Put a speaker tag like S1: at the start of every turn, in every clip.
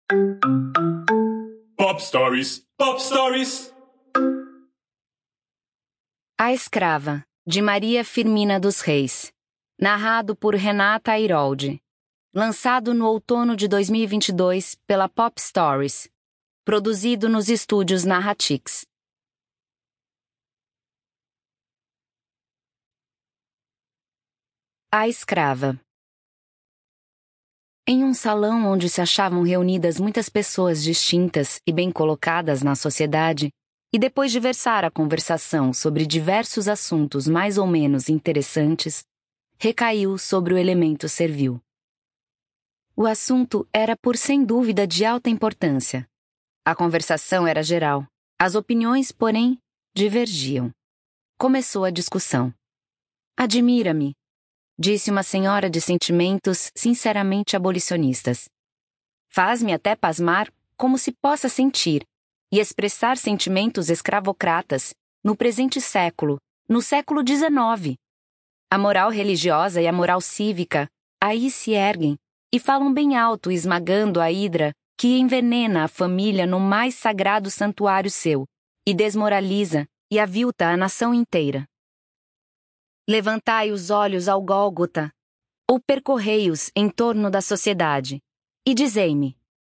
S1: Pop Stories, Pop Stories.
S2: A Escrava, de Maria Firmina dos Reis. Narrado por Renata Airoldi. Lançado no outono de 2022 pela Pop Stories. Produzido nos estúdios Narratix. A Escrava. Em um salão onde se achavam reunidas muitas pessoas distintas e bem colocadas na sociedade, e depois de versar a conversação sobre diversos assuntos mais ou menos interessantes, recaiu sobre o elemento servil. O assunto era por sem dúvida de alta importância. A conversação era geral. As opiniões, porém, divergiam. Começou a discussão. Admira-me, disse uma senhora de sentimentos sinceramente abolicionistas. Faz-me até pasmar como se possa sentir e expressar sentimentos escravocratas no presente século, no século XIX. A moral religiosa e a moral cívica aí se erguem e falam bem alto, esmagando a hidra que envenena a família no mais sagrado santuário seu e desmoraliza e avilta a nação inteira. Levantai os olhos ao Gólgota, ou percorrei-os em torno da sociedade, e dizei-me: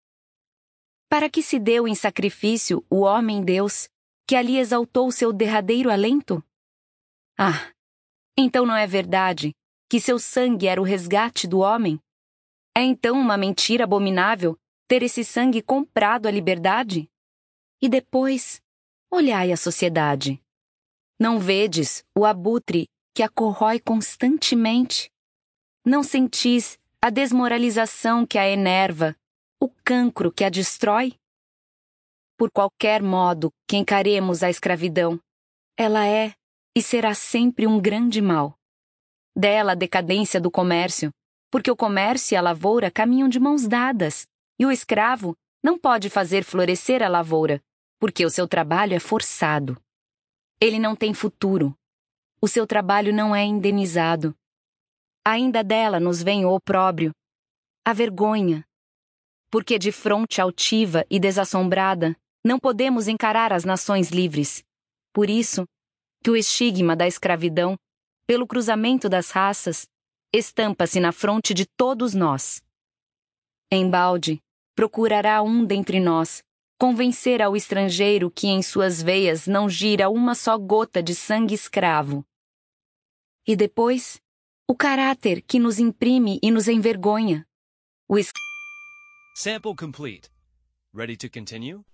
S2: para que se deu em sacrifício o homem-Deus, que ali exaltou seu derradeiro alento? Ah, então não é verdade que seu sangue era o resgate do homem? É então uma mentira abominável ter esse sangue comprado a liberdade? E depois, olhai a sociedade. Não vedes o abutre que a corrói constantemente? Não sentis a desmoralização que a enerva, o cancro que a destrói? Por qualquer modo que encaremos a escravidão, ela é e será sempre um grande mal. Dela a decadência do comércio, porque o comércio e a lavoura caminham de mãos dadas, e o escravo não pode fazer florescer a lavoura, porque o seu trabalho é forçado. Ele não tem futuro. O seu trabalho não é indenizado. Ainda dela nos vem o opróbrio, a vergonha, porque de fronte altiva e desassombrada não podemos encarar as nações livres. Por isso que o estigma da escravidão, pelo cruzamento das raças, estampa-se na fronte de todos nós. Embalde, procurará um dentre nós convencer ao estrangeiro que em suas veias não gira uma só gota de sangue escravo. E depois, o caráter que nos imprime e nos envergonha.
S3: Sample complete. Ready to continue?